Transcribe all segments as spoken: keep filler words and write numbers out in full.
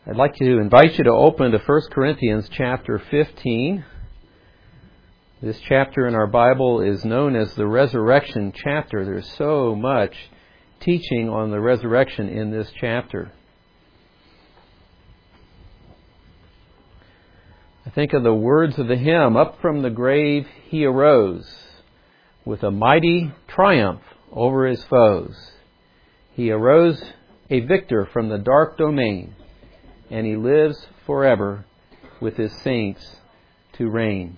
I'd like to invite you to open to First Corinthians chapter fifteen. This chapter in our Bible is known as the resurrection chapter. There's so much teaching on the resurrection in this chapter. I think of the words of the hymn, "Up from the grave he arose, with a mighty triumph over his foes. He arose a victor from the dark domain, and he lives forever with his saints to reign."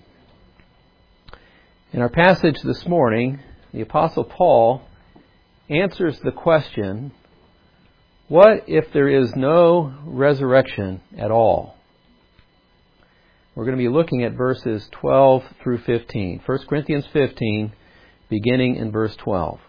In our passage this morning, the Apostle Paul answers the question, what if there is no resurrection at all? We're going to be looking at verses twelve through fifteen. First Corinthians fifteen, beginning in verse twelve.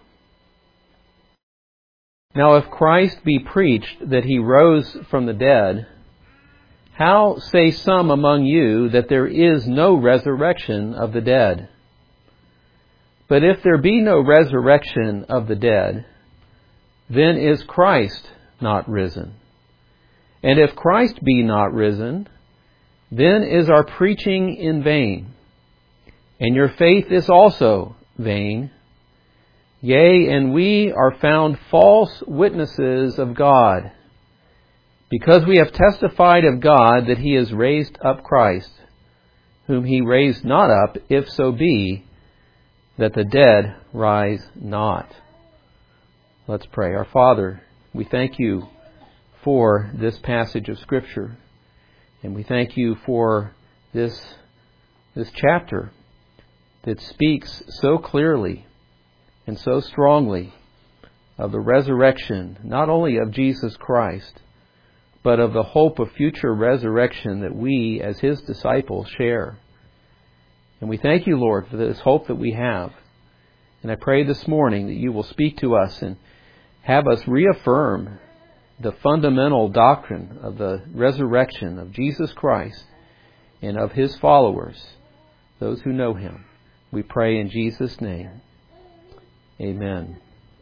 "Now if Christ be preached that he rose from the dead, how say some among you that there is no resurrection of the dead? But if there be no resurrection of the dead, then is Christ not risen? And if Christ be not risen, then is our preaching in vain, and your faith is also vain. Yea, and we are found false witnesses of God, because we have testified of God that he has raised up Christ, whom he raised not up, if so be that the dead rise not." Let's pray. Our Father, we thank you for this passage of Scripture, and we thank you for this, this chapter that speaks so clearly and so strongly of the resurrection, not only of Jesus Christ, but of the hope of future resurrection that we, as his disciples, share. And we thank you, Lord, for this hope that we have. And I pray this morning that you will speak to us and have us reaffirm the fundamental doctrine of the resurrection of Jesus Christ and of his followers, those who know him. We pray in Jesus' name. Amen.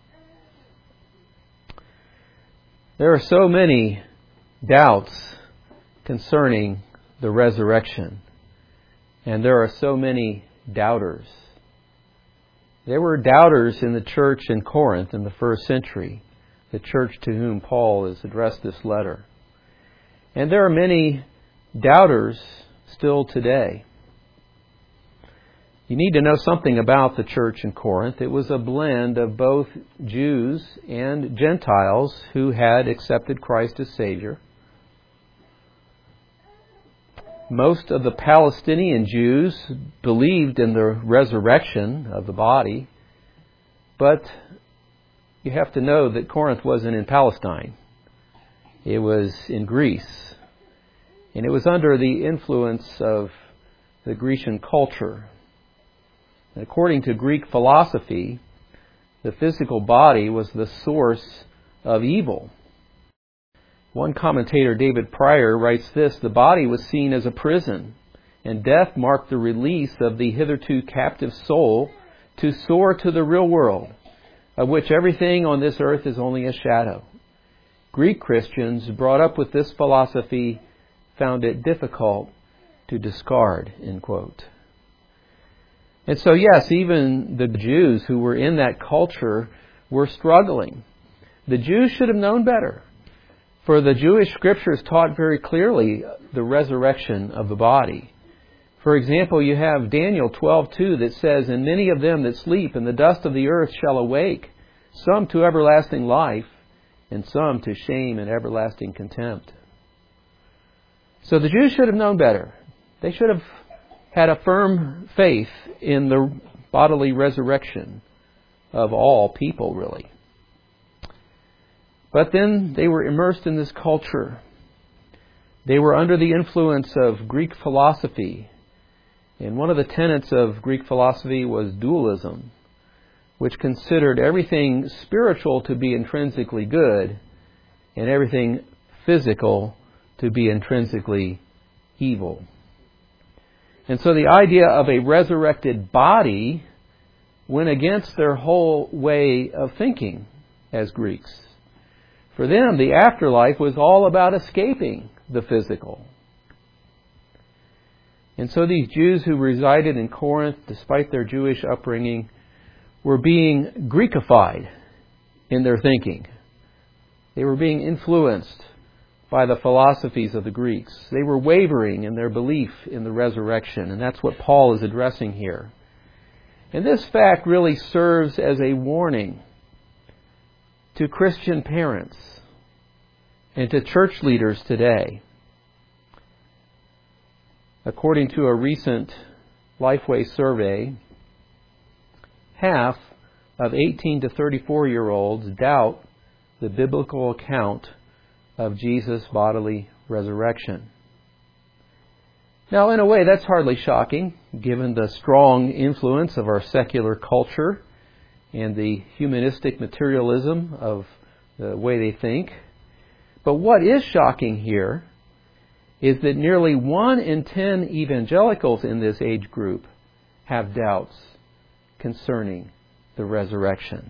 There are so many doubts concerning the resurrection, and there are so many doubters. There were doubters in the church in Corinth in the first century, the church to whom Paul has addressed this letter. And there are many doubters still today. You need to know something about the church in Corinth. It was a blend of both Jews and Gentiles who had accepted Christ as Savior. Most of the Palestinian Jews believed in the resurrection of the body, but you have to know that Corinth wasn't in Palestine. It was in Greece, and it was under the influence of the Grecian culture. And according to Greek philosophy, the physical body was the source of evil. One commentator, David Pryor, writes this: "The body was seen as a prison, and death marked the release of the hitherto captive soul to soar to the real world, of which everything on this earth is only a shadow." Greek Christians brought up with this philosophy found it difficult to discard, end quote. And so, yes, even the Jews who were in that culture were struggling. The Jews should have known better, for the Jewish scriptures taught very clearly the resurrection of the body. For example, you have Daniel twelve two that says, "And many of them that sleep in the dust of the earth shall awake, some to everlasting life, and some to shame and everlasting contempt." So the Jews should have known better. They should have had a firm faith in the bodily resurrection of all people, really. But then they were immersed in this culture. They were under the influence of Greek philosophy. And one of the tenets of Greek philosophy was dualism, which considered everything spiritual to be intrinsically good and everything physical to be intrinsically evil. And so the idea of a resurrected body went against their whole way of thinking as Greeks. For them, the afterlife was all about escaping the physical. And so these Jews who resided in Corinth, despite their Jewish upbringing, were being Greekified in their thinking. They were being influenced by the philosophies of the Greeks. They were wavering in their belief in the resurrection, and that's what Paul is addressing here. And this fact really serves as a warning to Christian parents and to church leaders today. According to a recent Lifeway survey, half of eighteen to thirty-four-year-olds doubt the biblical account of Jesus' bodily resurrection. Now, in a way, that's hardly shocking, given the strong influence of our secular culture and the humanistic materialism of the way they think. But what is shocking here is that nearly one in ten evangelicals in this age group have doubts concerning the resurrection.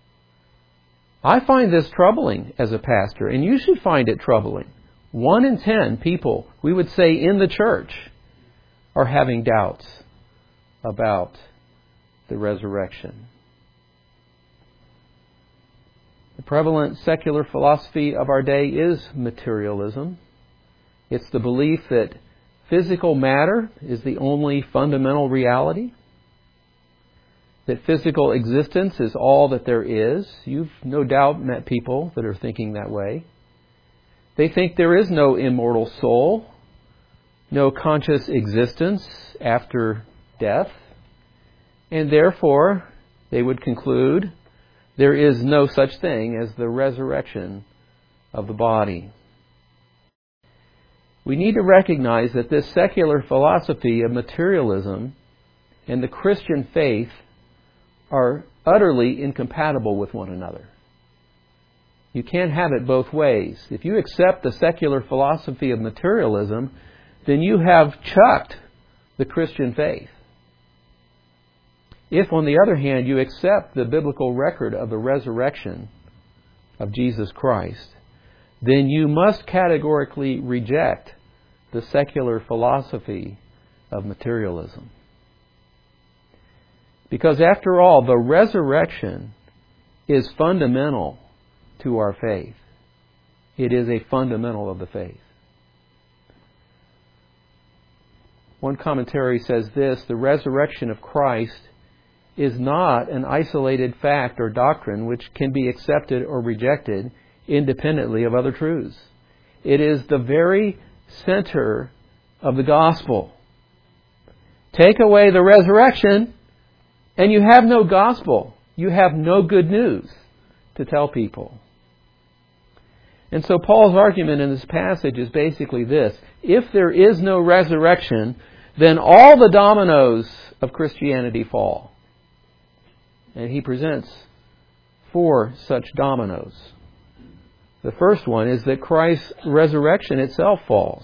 I find this troubling as a pastor, and you should find it troubling. One in ten people, we would say in the church, are having doubts about the resurrection. The prevalent secular philosophy of our day is materialism. It's the belief that physical matter is the only fundamental reality, that physical existence is all that there is. You've no doubt met people that are thinking that way. They think there is no immortal soul, no conscious existence after death, and therefore they would conclude there is no such thing as the resurrection of the body. We need to recognize that this secular philosophy of materialism and the Christian faith are utterly incompatible with one another. You can't have it both ways. If you accept the secular philosophy of materialism, then you have chucked the Christian faith. If, on the other hand, you accept the biblical record of the resurrection of Jesus Christ, then you must categorically reject the secular philosophy of materialism. Because after all, the resurrection is fundamental to our faith. It is a fundamental of the faith. One commentary says this: the resurrection of Christ is not an isolated fact or doctrine which can be accepted or rejected independently of other truths. It is the very center of the gospel. Take away the resurrection, and you have no gospel. You have no good news to tell people. And so Paul's argument in this passage is basically this: if there is no resurrection, then all the dominoes of Christianity fall. And he presents four such dominoes. The first one is that Christ's resurrection itself falls.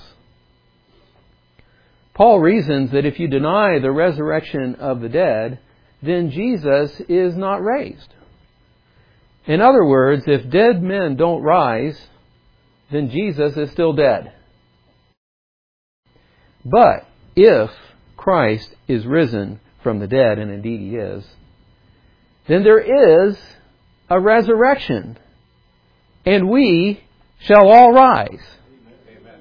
Paul reasons that if you deny the resurrection of the dead, then Jesus is not raised. In other words, if dead men don't rise, then Jesus is still dead. But if Christ is risen from the dead, and indeed He is, then there is a resurrection, and we shall all rise. Amen.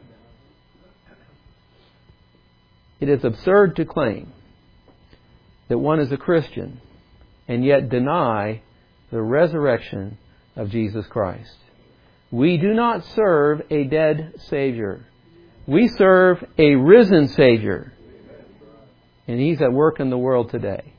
It is absurd to claim that one is a Christian and yet deny the resurrection of Jesus Christ. We do not serve a dead Savior. We serve a risen Savior. And He's at work in the world today.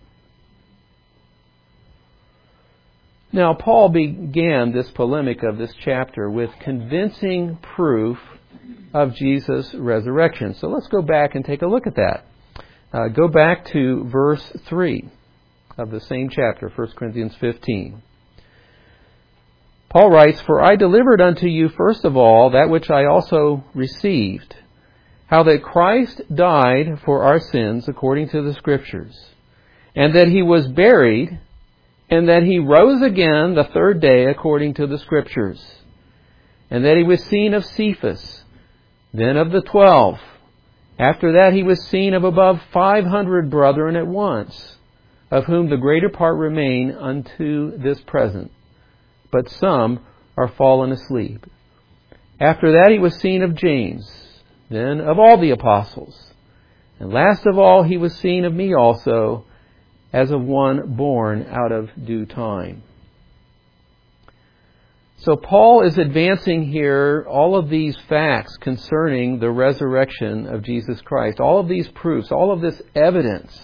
Now, Paul began this polemic of this chapter with convincing proof of Jesus' resurrection. So let's go back and take a look at that. Uh, go back to verse three of the same chapter, First Corinthians fifteen. Paul writes, "For I delivered unto you first of all that which I also received, how that Christ died for our sins according to the Scriptures, and that He was buried, and that He rose again the third day according to the Scriptures, and that He was seen of Cephas, Then of the twelve. After that he was seen of above five hundred brethren at once, of whom the greater part remain unto this present, but some are fallen asleep. After that he was seen of James, then of all the apostles. And last of all he was seen of me also, as of one born out of due time. So Paul is advancing here all of these facts concerning the resurrection of Jesus Christ. All of these proofs, all of this evidence.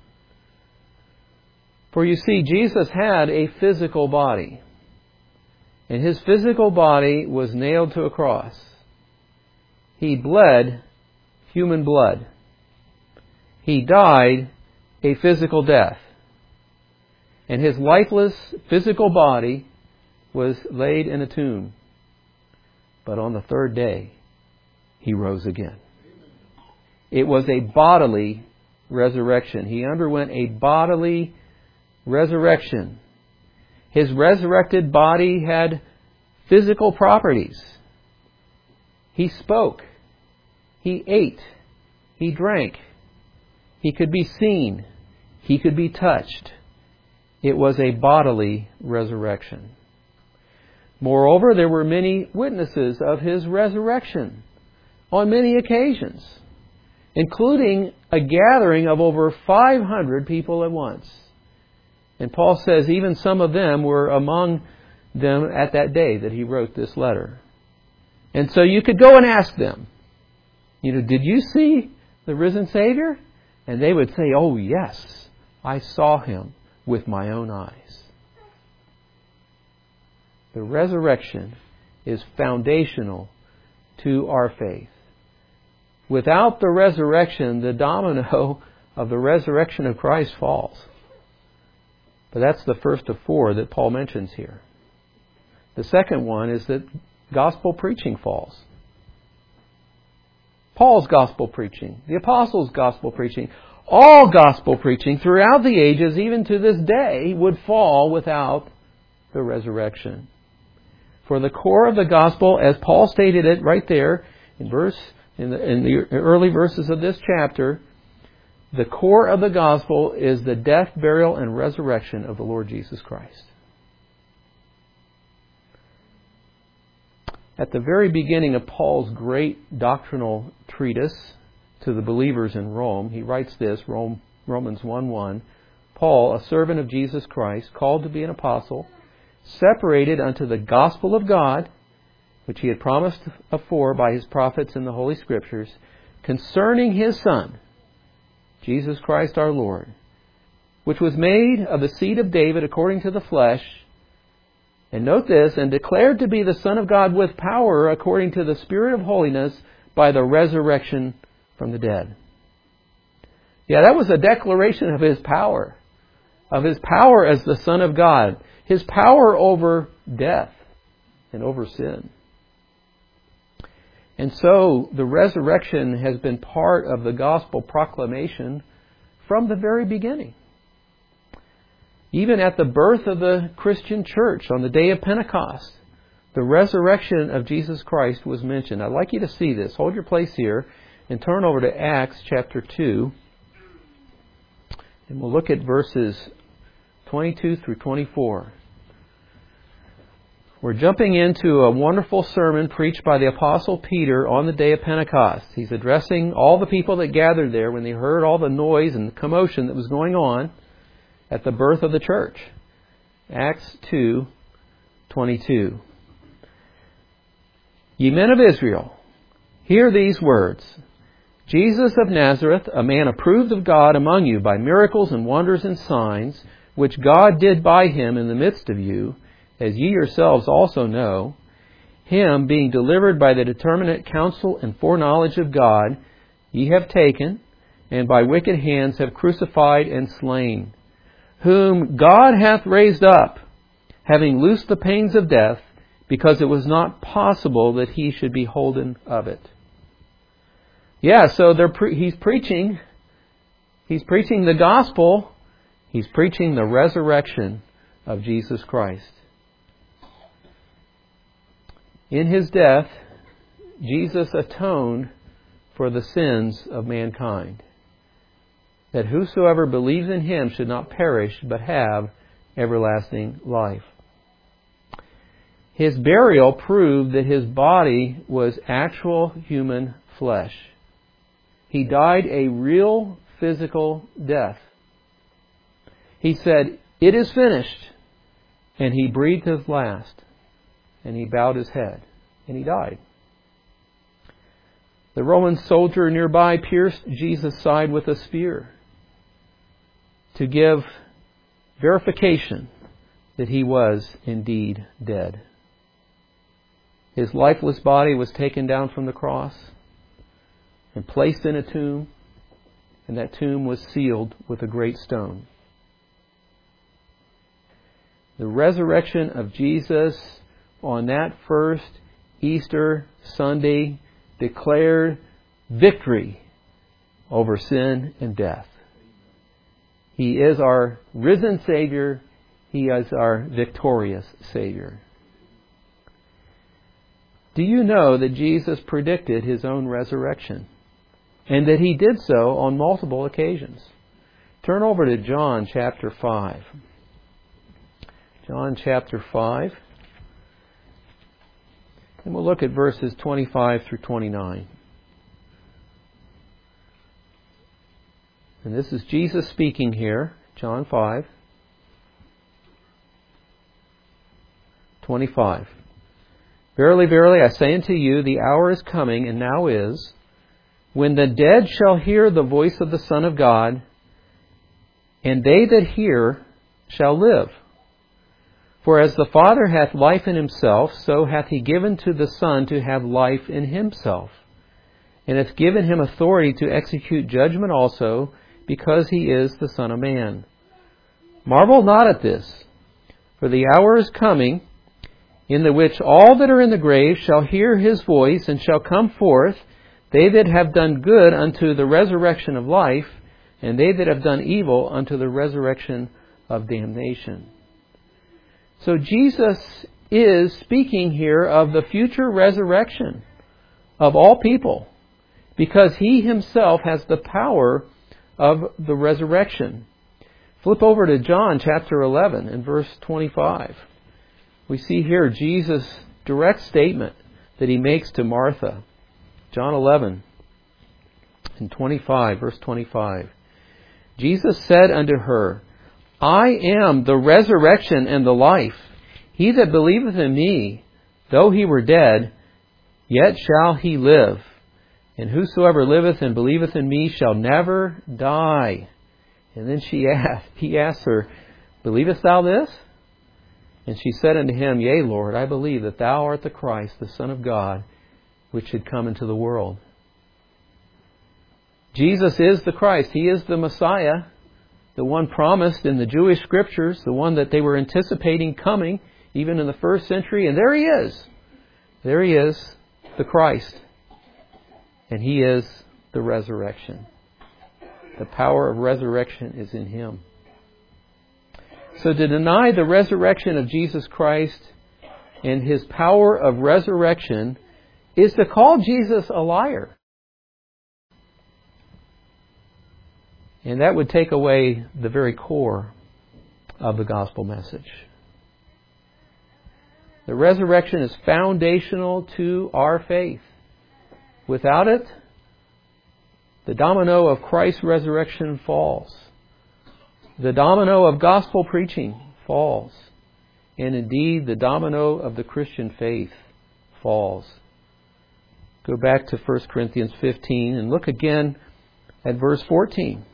For you see, Jesus had a physical body. And his physical body was nailed to a cross. He bled human blood. He died a physical death. And his lifeless physical body was laid in a tomb. But on the third day, he rose again. It was a bodily resurrection. He underwent a bodily resurrection. His resurrected body had physical properties. He spoke. He ate. He drank. He could be seen. He could be touched. It was a bodily resurrection. Moreover, there were many witnesses of his resurrection on many occasions, including a gathering of over five hundred people at once. And Paul says even some of them were among them at that day that he wrote this letter. And so you could go and ask them, you know, did you see the risen Savior? And they would say, oh yes, I saw him with my own eyes. The resurrection is foundational to our faith. Without the resurrection, the domino of the resurrection of Christ falls. But that's the first of four that Paul mentions here. The second one is that gospel preaching falls. Paul's gospel preaching, the apostles' gospel preaching, all gospel preaching throughout the ages, even to this day, would fall without the resurrection. For the core of the gospel, as Paul stated it right there in verse in the, in the early verses of this chapter, the core of the gospel is the death, burial, and resurrection of the Lord Jesus Christ. At the very beginning of Paul's great doctrinal treatise to the believers in Rome, he writes this, Romans one one, Paul, a servant of Jesus Christ, called to be an apostle, separated unto the gospel of God, which he had promised afore by his prophets in the Holy Scriptures, concerning his Son, Jesus Christ our Lord, which was made of the seed of David according to the flesh, and note this, and declared to be the Son of God with power according to the Spirit of holiness by the resurrection from the dead. Yeah, that was a declaration of his power, of his power as the Son of God, his power over death and over sin. And so the resurrection has been part of the gospel proclamation from the very beginning. Even at the birth of the Christian church on the day of Pentecost, the resurrection of Jesus Christ was mentioned. I'd like you to see this. Hold your place here and turn over to Acts chapter two. And we'll look at verses twenty-two through twenty-four. We're jumping into a wonderful sermon preached by the Apostle Peter on the day of Pentecost. He's addressing all the people that gathered there when they heard all the noise and the commotion that was going on at the birth of the church. Acts two twenty-two. Ye men of Israel, hear these words. Jesus of Nazareth, a man approved of God among you by miracles and wonders and signs, which God did by him in the midst of you, as ye yourselves also know, him being delivered by the determinate counsel and foreknowledge of God, ye have taken, and by wicked hands have crucified and slain, whom God hath raised up, having loosed the pains of death, because it was not possible that he should be holden of it. Yeah, so they're pre- he's preaching, he's preaching the gospel, he's preaching the resurrection of Jesus Christ. In his death, Jesus atoned for the sins of mankind, that whosoever believes in Him should not perish, but have everlasting life. His burial proved that His body was actual human flesh. He died a real physical death. He said, "It is finished," and He breathed His last, and He bowed His head, and He died. The Roman soldier nearby pierced Jesus' side with a spear to give verification that He was indeed dead. His lifeless body was taken down from the cross and placed in a tomb, and that tomb was sealed with a great stone. The resurrection of Jesus on that first Easter Sunday declared victory over sin and death. He is our risen Savior. He is our victorious Savior. Do you know that Jesus predicted His own resurrection, and that He did so on multiple occasions? Turn over to John chapter five. John chapter five. And we'll look at verses twenty-five through twenty-nine. And this is Jesus speaking here, John five, twenty-five. "Verily, verily, I say unto you, the hour is coming, and now is, when the dead shall hear the voice of the Son of God, and they that hear shall live. For as the Father hath life in Himself, so hath He given to the Son to have life in Himself, and hath given Him authority to execute judgment also, because He is the Son of Man. Marvel not at this, for the hour is coming, in the which all that are in the grave shall hear His voice, and shall come forth, they that have done good unto the resurrection of life, and they that have done evil unto the resurrection of damnation." So Jesus is speaking here of the future resurrection of all people, because He Himself has the power of the resurrection. Flip over to John chapter eleven and verse twenty-five. We see here Jesus' direct statement that He makes to Martha. John eleven and twenty-five, verse twenty-five. "Jesus said unto her, I am the resurrection and the life. He that believeth in me, though he were dead, yet shall he live. And whosoever liveth and believeth in me shall never die." And then she asked, he asked her, "Believest thou this?" And she said unto Him, "Yea, Lord, I believe that Thou art the Christ, the Son of God, which should come into the world." Jesus is the Christ. He is the Messiah, the one promised in the Jewish Scriptures, the one that they were anticipating coming even in the first century. And there He is. There He is, the Christ. And He is the resurrection. The power of resurrection is in Him. So to deny the resurrection of Jesus Christ and His power of resurrection is to call Jesus a liar. And that would take away the very core of the gospel message. The resurrection is foundational to our faith. Without it, the domino of Christ's resurrection falls. The domino of gospel preaching falls. And indeed, the domino of the Christian faith falls. Go back to First Corinthians fifteen and look again at verse fourteen.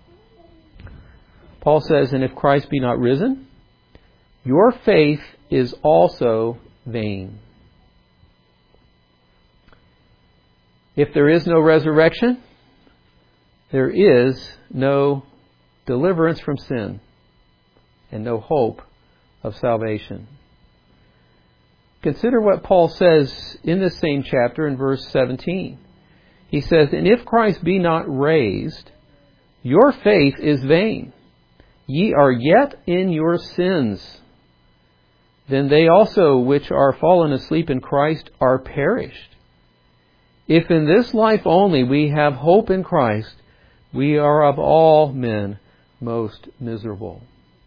Paul says, "And if Christ be not risen, your faith is also vain." If there is no resurrection, there is no deliverance from sin and no hope of salvation. Consider what Paul says in this same chapter in verse seventeen. He says, "And if Christ be not raised, your faith is vain. Ye are yet in your sins. Then they also which are fallen asleep in Christ are perished. If in this life only we have hope in Christ, we are of all men most miserable.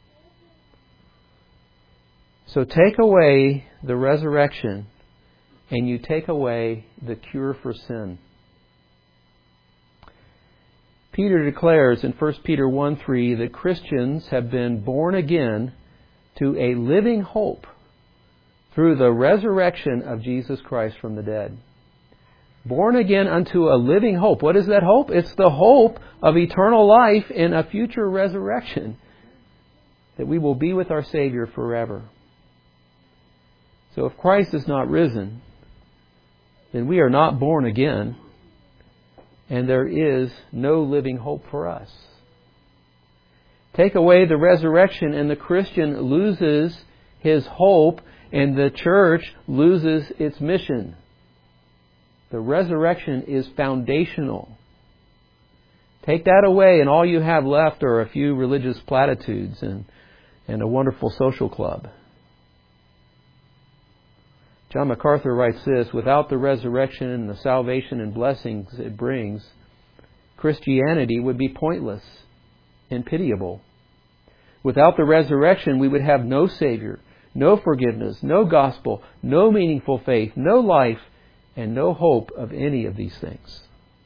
So take away the resurrection, and you take away the cure for sin. Peter declares in First Peter one three that Christians have been born again to a living hope through the resurrection of Jesus Christ from the dead. Born again unto a living hope. What is that hope? It's the hope of eternal life in a future resurrection, that we will be with our Savior forever. So if Christ is not risen, then we are not born again, and there is no living hope for us. Take away the resurrection and the Christian loses his hope, and the church loses its mission. The resurrection is foundational. Take that away, and all you have left are a few religious platitudes and, and a wonderful social club. John MacArthur writes this: without the resurrection and the salvation and blessings it brings, Christianity would be pointless and pitiable. Without the resurrection, we would have no Savior, no forgiveness, no gospel, no meaningful faith, no life, and no hope of any of these things.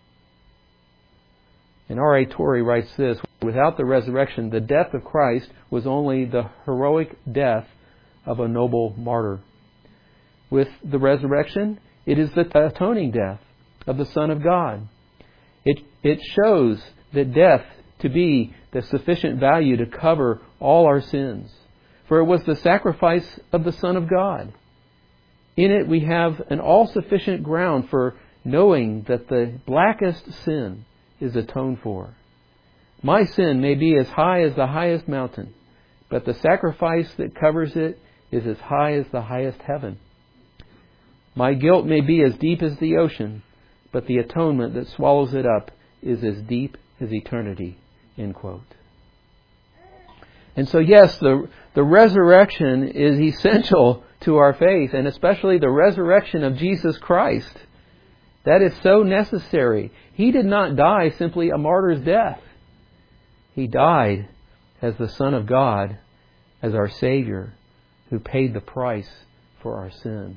And R A Torrey writes this: without the resurrection, the death of Christ was only the heroic death of a noble martyr. With the resurrection, it is the atoning death of the Son of God. It, it shows that death to be the sufficient value to cover all our sins. For it was the sacrifice of the Son of God. In it we have an all-sufficient ground for knowing that the blackest sin is atoned for. My sin may be as high as the highest mountain, but the sacrifice that covers it is as high as the highest heaven. My guilt may be as deep as the ocean, but the atonement that swallows it up is as deep as eternity. End quote. And so yes, the, the resurrection is essential to our faith, and especially the resurrection of Jesus Christ. That is so necessary. He did not die simply a martyr's death. He died as the Son of God, as our Savior, who paid the price for our sin.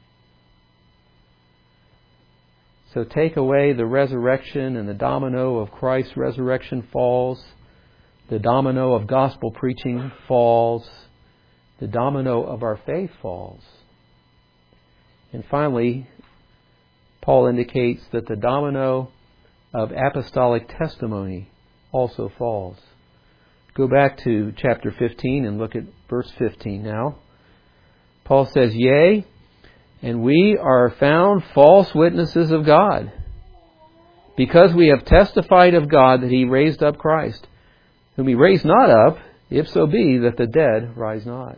So take away the resurrection, and the domino of Christ's resurrection falls. The domino of gospel preaching falls. The domino of our faith falls. And finally, Paul indicates that the domino of apostolic testimony also falls. Go back to chapter fifteen and look at verse fifteen now. Paul says, "Yea, and we are found false witnesses of God, because we have testified of God that He raised up Christ, whom He raised not up, if so be that the dead rise not."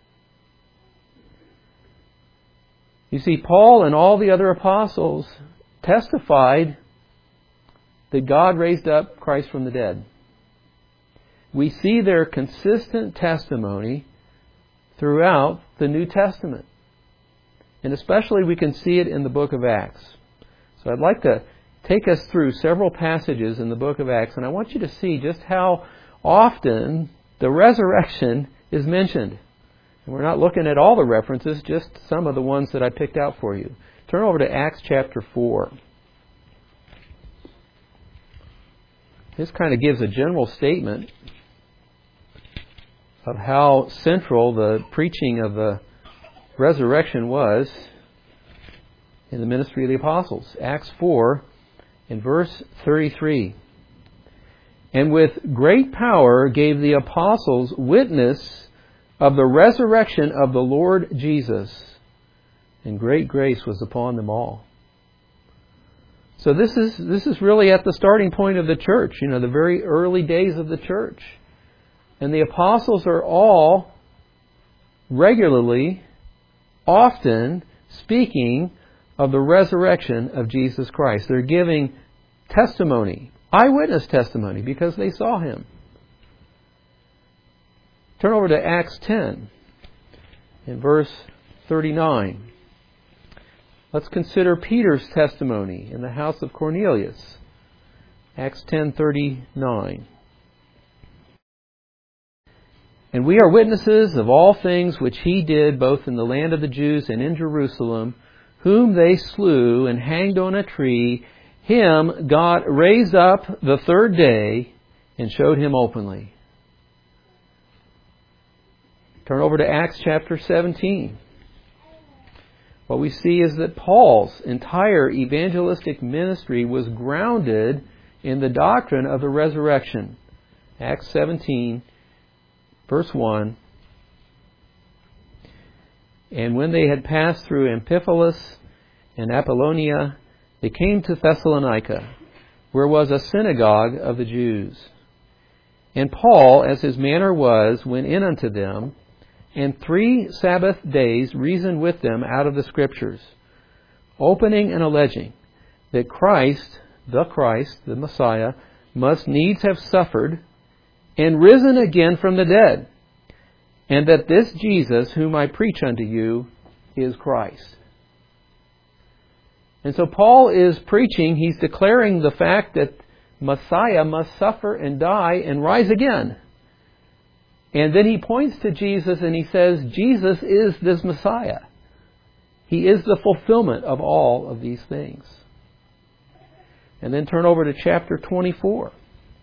You see, Paul and all the other apostles testified that God raised up Christ from the dead. We see their consistent testimony throughout the New Testament. And especially we can see it in the book of Acts. So I'd like to take us through several passages in the book of Acts, and I want you to see just how often the resurrection is mentioned. And we're not looking at all the references, just some of the ones that I picked out for you. Turn over to Acts chapter four. This kind of gives a general statement of how central the preaching of the resurrection was in the ministry of the apostles. Acts four, in verse thirty-three. "And with great power gave the apostles witness of the resurrection of the Lord Jesus, and great grace was upon them all." So this is this is really at the starting point of the church, you know, the very early days of the church. And the apostles are all regularly, often speaking of the resurrection of Jesus Christ. They're giving testimony, eyewitness testimony, because they saw Him. Turn over to Acts ten, in verse thirty-nine. Let's consider Peter's testimony in the house of Cornelius. Acts ten thirty-nine. And we are witnesses of all things which he did both in the land of the Jews and in Jerusalem, whom they slew and hanged on a tree. Him God raised up the third day and showed him openly. Turn over to Acts chapter seventeen. What we see is that Paul's entire evangelistic ministry was grounded in the doctrine of the resurrection. Acts seventeen, verse one. And when they had passed through Amphipolis and Apollonia, they came to Thessalonica, where was a synagogue of the Jews. And Paul, as his manner was, went in unto them, and three Sabbath days reasoned with them out of the Scriptures, opening and alleging that Christ, the Christ, the Messiah, must needs have suffered and risen again from the dead, and that this Jesus whom I preach unto you is Christ. And so Paul is preaching, he's declaring the fact that Messiah must suffer and die and rise again. And then he points to Jesus and he says, Jesus is this Messiah. He is the fulfillment of all of these things. And then turn over to chapter twenty-four,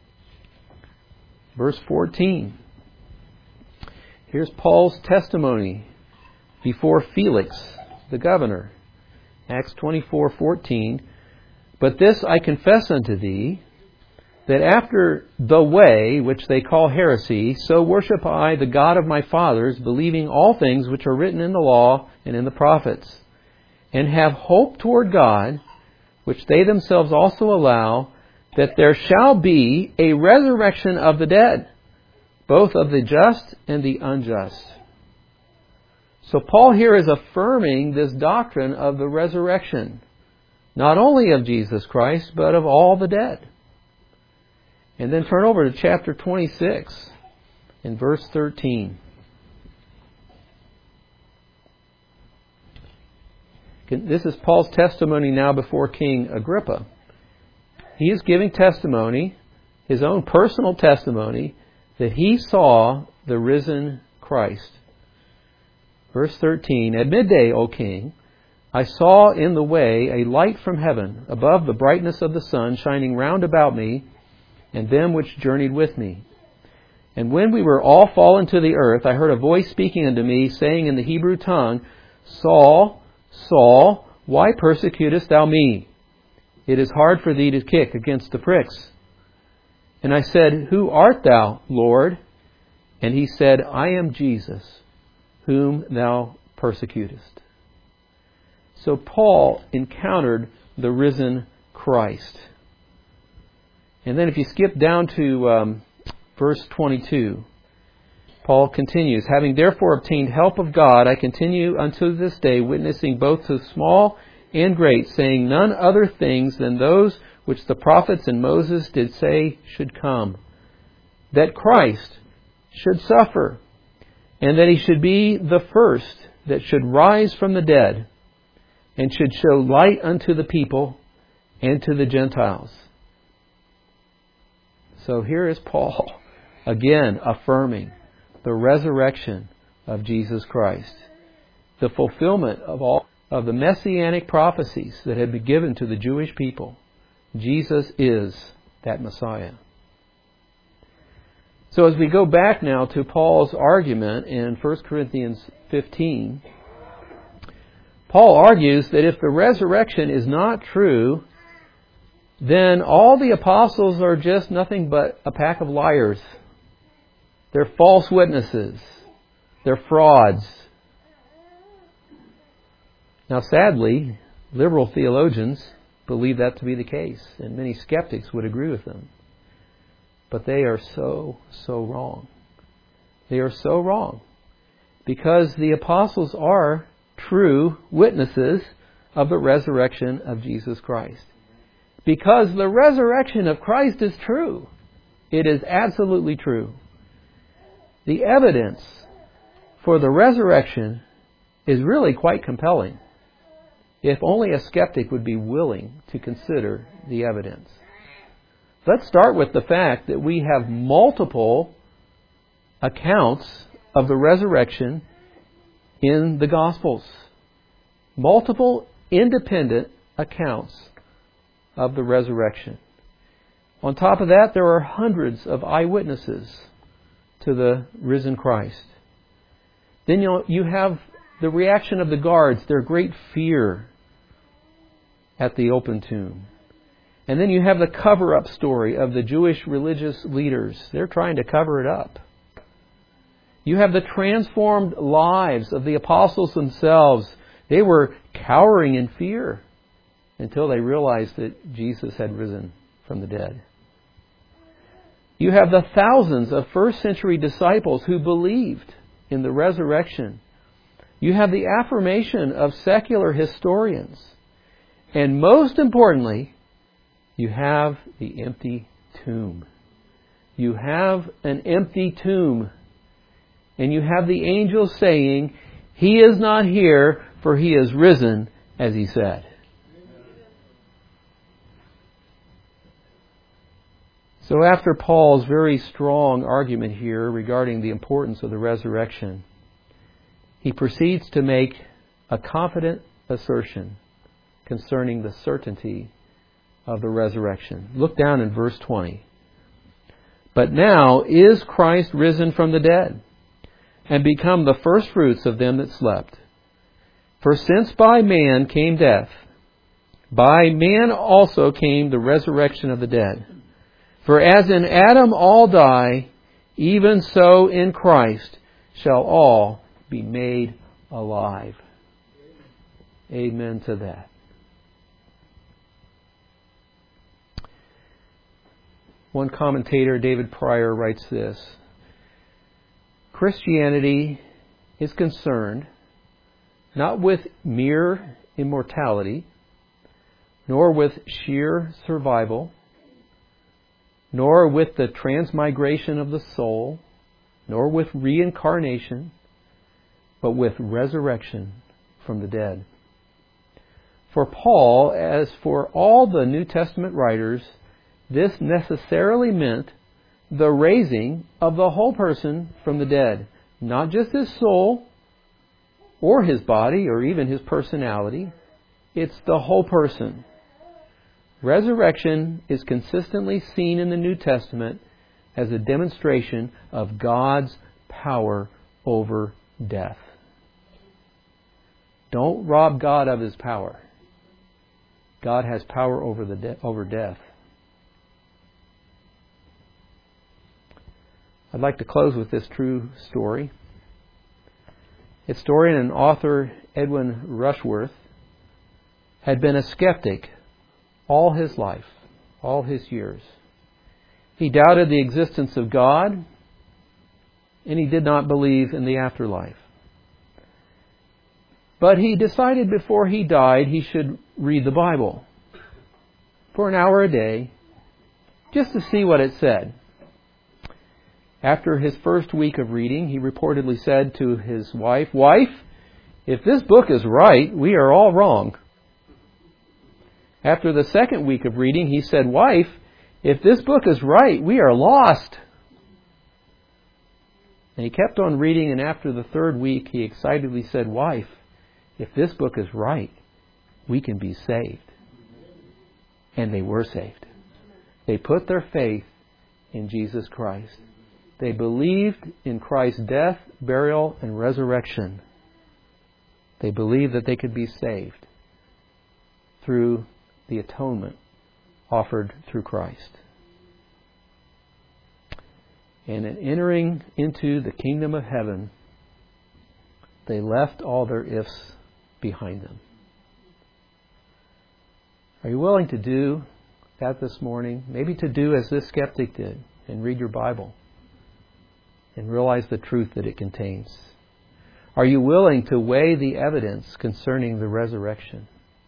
verse fourteen. Here's Paul's testimony before Felix, the governor. Acts twenty-four fourteen. But this I confess unto thee, that after the way, which they call heresy, so worship I the God of my fathers, believing all things which are written in the law and in the prophets, and have hope toward God, which they themselves also allow, that there shall be a resurrection of the dead, both of the just and the unjust. So Paul here is affirming this doctrine of the resurrection, not only of Jesus Christ, but of all the dead. And then turn over to chapter twenty-six in verse thirteen. This is Paul's testimony now before King Agrippa. He is giving testimony, his own personal testimony, that he saw the risen Christ. Verse thirteen, At midday, O king, I saw in the way a light from heaven, above the brightness of the sun, shining round about me, and them which journeyed with me. And when we were all fallen to the earth, I heard a voice speaking unto me, saying in the Hebrew tongue, Saul, Saul, why persecutest thou me? It is hard for thee to kick against the pricks. And I said, Who art thou, Lord? And he said, I am Jesus, whom thou persecutest. So Paul encountered the risen Christ. And then if you skip down to um, verse twenty-two, Paul continues, Having therefore obtained help of God, I continue unto this day, witnessing both to small and great, saying none other things than those which the prophets and Moses did say should come, that Christ should suffer, and that he should be the first that should rise from the dead, and should show light unto the people and to the Gentiles. So here is Paul, again affirming the resurrection of Jesus Christ, the fulfillment of all of the messianic prophecies that had been given to the Jewish people. Jesus is that Messiah. So as we go back now to Paul's argument in First Corinthians fifteen, Paul argues that if the resurrection is not true, then all the apostles are just nothing but a pack of liars. They're false witnesses. They're frauds. Now, sadly, liberal theologians believe that to be the case, and many skeptics would agree with them. But they are so, so wrong. They are so wrong. Because the apostles are true witnesses of the resurrection of Jesus Christ. Because the resurrection of Christ is true. It is absolutely true. The evidence for the resurrection is really quite compelling. if only a skeptic would be willing to consider the evidence. Let's start with the fact that we have multiple accounts of the resurrection in the Gospels. Multiple independent accounts of the resurrection. On top of that, there are hundreds of eyewitnesses to the risen Christ. Then you you have the reaction of the guards, their great fear at the open tomb. And then you have the cover-up story of the Jewish religious leaders. They're trying to cover it up. You have the transformed lives of the apostles themselves. They were cowering in fear until they realized that Jesus had risen from the dead. You have the thousands of first century disciples who believed in the resurrection. You have the affirmation of secular historians. And most importantly, you have the empty tomb. You have an empty tomb. And you have the angels saying, "He is not here, for He is risen, as He said." So after Paul's very strong argument here regarding the importance of the resurrection, he proceeds to make a confident assertion concerning the certainty of the resurrection. Look down in verse twenty. "But now is Christ risen from the dead, and become the firstfruits of them that slept. For since by man came death, by man also came the resurrection of the dead. For as in Adam all die, even so in Christ shall all be made alive." Amen to that. One commentator, David Pryor, writes this: "Christianity is concerned not with mere immortality, nor with sheer survival, nor with the transmigration of the soul, nor with reincarnation, but with resurrection from the dead." For Paul, as for all the New Testament writers, this necessarily meant the raising of the whole person from the dead. Not just his soul, or his body, or even his personality. It's the whole person. Resurrection is consistently seen in the New Testament as a demonstration of God's power over death. Don't rob God of His power. God has power over the de- over death. I'd like to close with this true story. Historian and author Edwin Rushworth had been a skeptic all his life, all his years. He doubted the existence of God, and he did not believe in the afterlife. But he decided before he died he should read the Bible for an hour a day, just to see what it said. After his first week of reading, he reportedly said to his wife, "Wife, if this book is right, we are all wrong." After the second week of reading, he said, "Wife, if this book is right, we are lost." And he kept on reading, and after the third week, he excitedly said, "Wife, if this book is right, we can be saved." And they were saved. They put their faith in Jesus Christ. They believed in Christ's death, burial, and resurrection. They believed that they could be saved through the atonement offered through Christ. And in entering into the kingdom of heaven, they left all their ifs behind them. Are you willing to do that this morning? Maybe to do as this skeptic did and read your Bible and realize the truth that it contains. Are you willing to weigh the evidence concerning the resurrection?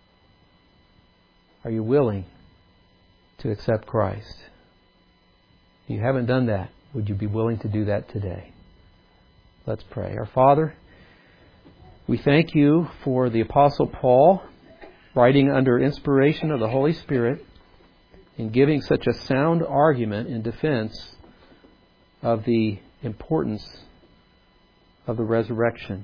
Are you willing to accept Christ? If you haven't done that, would you be willing to do that today? Let's pray. Our Father, we thank You for the Apostle Paul writing under inspiration of the Holy Spirit and giving such a sound argument in defense of the importance of the resurrection.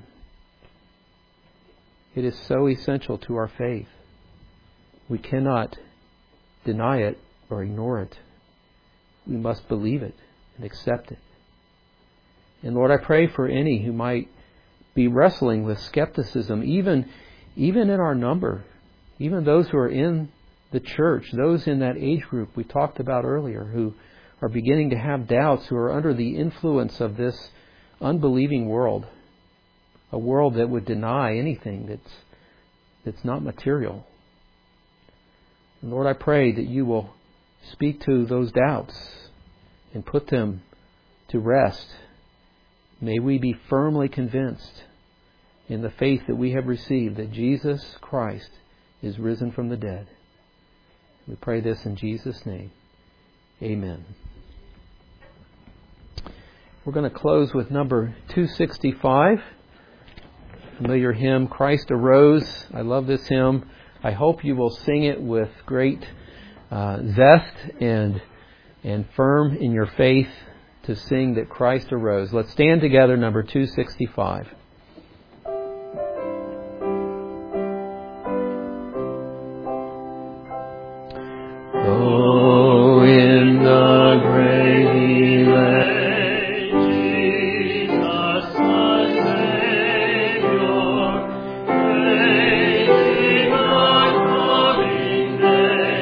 It is so essential to our faith. We cannot deny it or ignore it. We must believe it and accept it. And Lord, I pray for any who might be wrestling with skepticism, even, even in our number, even those who are in the church, those in that age group we talked about earlier, who are beginning to have doubts, who are under the influence of this unbelieving world, a world that would deny anything that's, that's not material. And Lord, I pray that you will speak to those doubts and put them to rest. May we be firmly convinced in the faith that we have received that Jesus Christ is risen from the dead. We pray this in Jesus' name. Amen. We're going to close with number two sixty-five. Familiar hymn, Christ Arose. I love this hymn. I hope you will sing it with great uh, zest and and firm in your faith to sing that Christ arose. Let's stand together, number two sixty-five. Oh, in the grave he lay, Jesus the Savior, praising the coming day,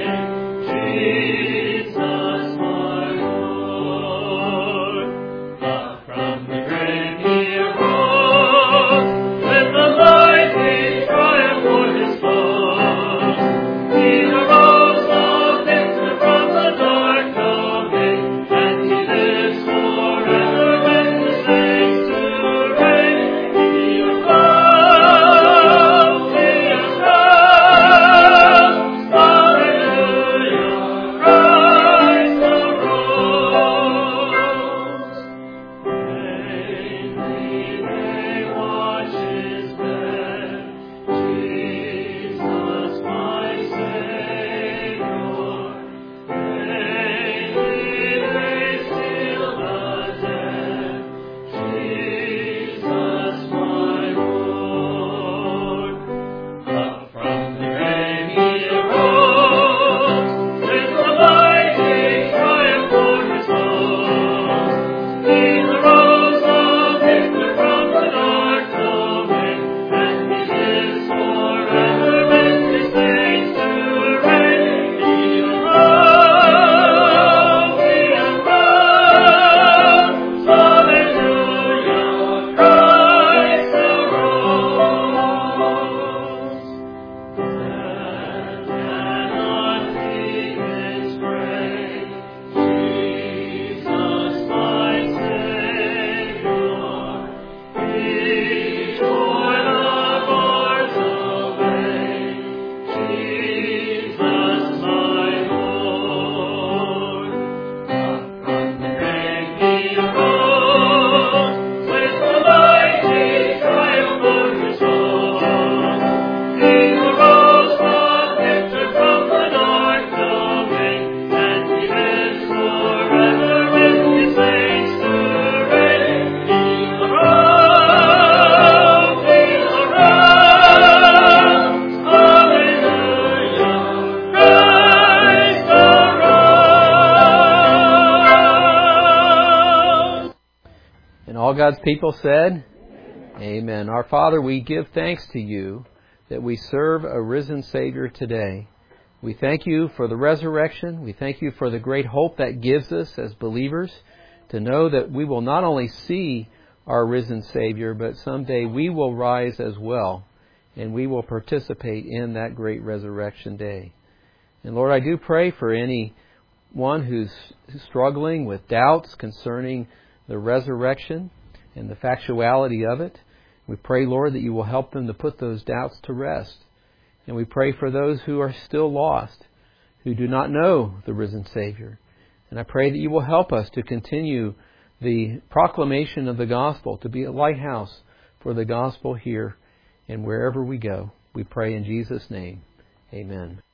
Jesus my Lord. Up from the grave he arose, with the mighty triumph for his foes. He arose from the dark domain, and he lives forever with the saints to reign. He arose, he is rose, hallelujah, Christ arose. Vainly they watch his bed, Jesus my Savior. God's people said, Amen. Amen. Our Father, we give thanks to you that we serve a risen Savior today. We thank you for the resurrection. We thank you for the great hope that gives us as believers to know that we will not only see our risen Savior, but someday we will rise as well, and we will participate in that great resurrection day. And Lord, I do pray for anyone who's struggling with doubts concerning the resurrection and the factuality of it. We pray, Lord, that you will help them to put those doubts to rest. And we pray for those who are still lost, who do not know the risen Savior. And I pray that you will help us to continue the proclamation of the gospel, to be a lighthouse for the gospel here and wherever we go. We pray in Jesus' name. Amen.